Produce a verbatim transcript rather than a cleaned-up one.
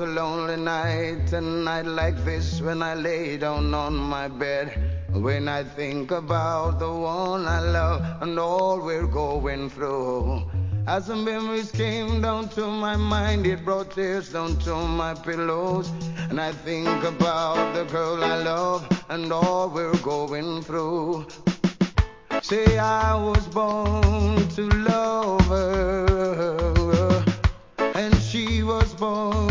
a lonely night, a night like this when I lay down on my bed. When I think about the one I love and all we're going through. As the memories came down to my mind, it brought tears down to my pillows. And I think about the girl I love and all we're going through. Say I was born to love her, and she was born